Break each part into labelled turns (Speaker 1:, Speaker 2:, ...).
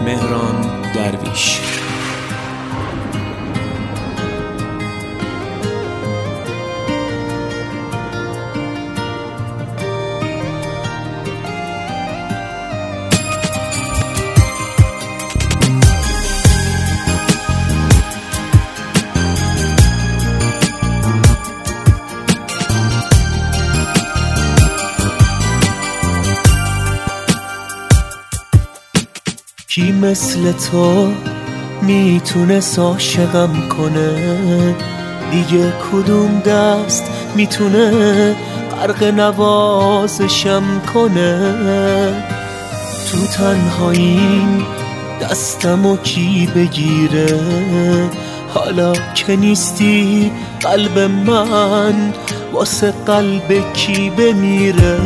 Speaker 1: مهران درویش.
Speaker 2: کی مثل تو میتونست عاشقم کنه؟ دیگه کدوم دست میتونه غرق نوازشم کنه؟ تو تنهاییم دستمو کی بگیره؟ حالا که نیستی قلب من واسه قلب کی بمیره؟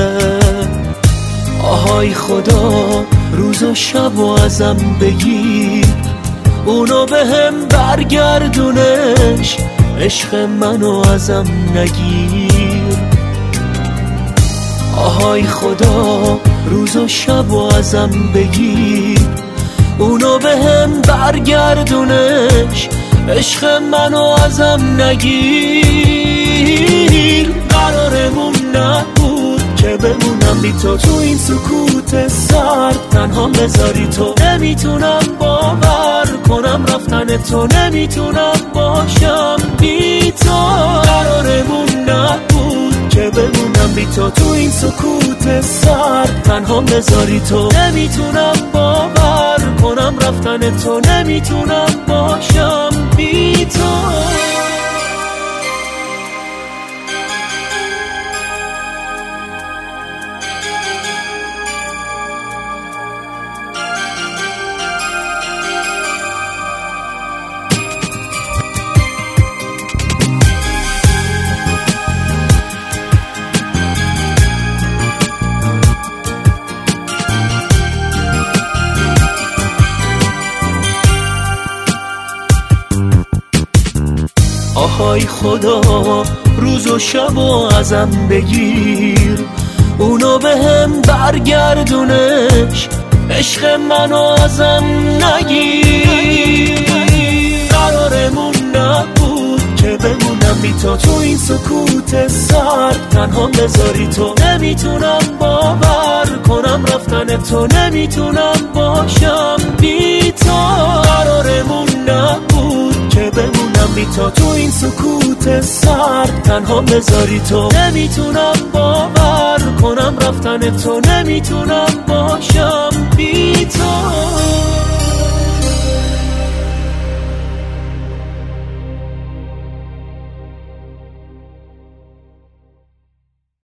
Speaker 2: آهای خدا روز و شب و ازم بگیر، اونو به هم برگردونش، عشق منو ازم نگیر. آهای خدا روز و شب و ازم بگیر، اونو به هم برگردونش، عشق منو ازم نگیر. قرارمون نبود که بمونم بی تو این سکوت سرد، تنها بذاری تو. نمیتونم باور کنم رفتن تو، نمیتونم باشم بی تو. قرارمون نبود که بمونم بی تو این سکوت سرد، تنها بذاری تو. نمیتونم باور کنم رفتن تو، نمیتونم باشم بی تو. آهای خدا روز و شب و ازم بگیر، اونو به هم برگردونش، عشق منو ازم نگیر. قرارمون نبود که بمونم بی تو این سکوت سرد، تنها بذاری تو. نمیتونم باور کنم رفتن تو، نمیتونم باشم بی تو. قرارمون نبود که بمونم بی تو این سکوت سرد، تنها بذاری تو. نمیتونم باور کنم رفتن تو، نمیتونم باشم بی